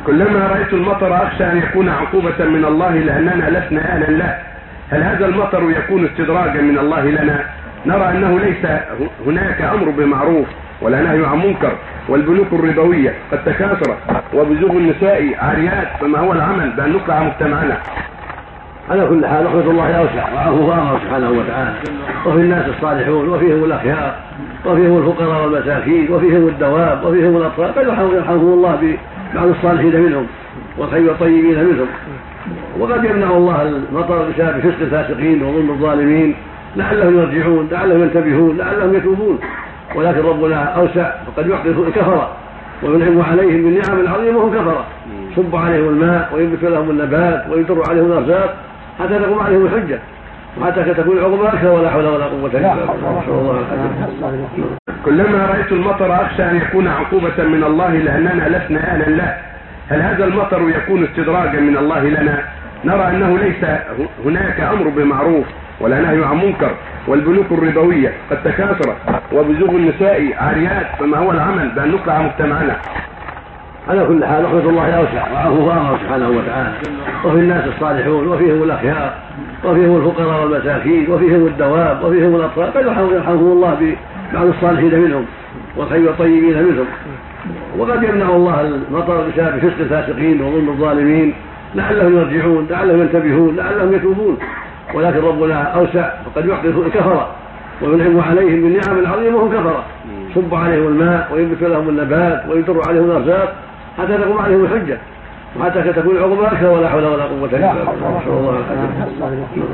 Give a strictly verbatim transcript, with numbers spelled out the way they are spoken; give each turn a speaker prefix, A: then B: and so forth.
A: كلما رأيت المطر أخشى أن يكون عقوبة من الله لأننا لسنا أهلا له. هل هذا المطر يكون استدراجا من الله لنا؟ نرى أنه ليس هناك أمر بمعروف ولا نهي عن منكر، والبنوك الربوية قد تكاثرت وبزوغ النساء عاريات، فما هو العمل بأن نقع مجتمعنا؟
B: على كل حال رحمة الله أوسع وعفوه سبحانه وتعالى، وفي الناس الصالحون وفيهم الأخيار وفيهم الفقراء والمساكين وفيهم الدواب وفيهم الأطفال، بل يرحمهم الله ببعض الصالحين منهم والخير الطيبين منهم. وقد يمنع الله المطر بسبب فسق الفاسقين وظلم الظالمين لعلهم يرجعون، لعلهم ينتبهون، لعلهم يتوبون، ولكن ربنا أوسع، فقد يعطي الكفرة وينعم عليهم بالنعم العظيمة وهم كفرة، صب عليهم الماء وينبت لهم النبات ويدر عليهم الأرزاق حتى تقوم عليهم الحجة وحتى تكون العقوبة أكثر، ولا حول ولا قوة إلا بالله.
A: كلما رأيت المطر أخشى أن يكون عقوبة من الله لأننا لسنا أهلا له. هل هذا المطر يكون استدراجا من الله لنا؟ نرى أنه ليس هناك أمر بمعروف ولا نهي عن منكر، والبنوك الربوية قد تكاثرت وبزوغ النساء عاريات، فما هو العمل بأن نقع مجتمعنا؟
B: على كل حال رحمة الله أوسع وعفوه سبحانه وتعالى، وفي الناس الصالحون وفيهم الأخيار وفيهم الفقراء والمساكين وفيهم الدواب وفيهم الأطفال، بل يرحمهم الله ببعض الصالحين منهم والخير الطيبين منهم. وقد يمنع الله المطر بسبب فسق الفاسقين وظلم الظالمين لعلهم يرجعون، لعلهم ينتبهون، لعلهم يتوبون، ولكن ربنا أوسع، فقد يعطي الكفرة وينعم عليهم بالنعم العظيمة وهم كفرة، صب عليهم الماء وينبت لهم النبات ويدر عليهم الأرزاق حتى تقوم عليهم الحجة وحتى تكون العقوبة أكثر، ولا حول ولا قوة إلا بالله.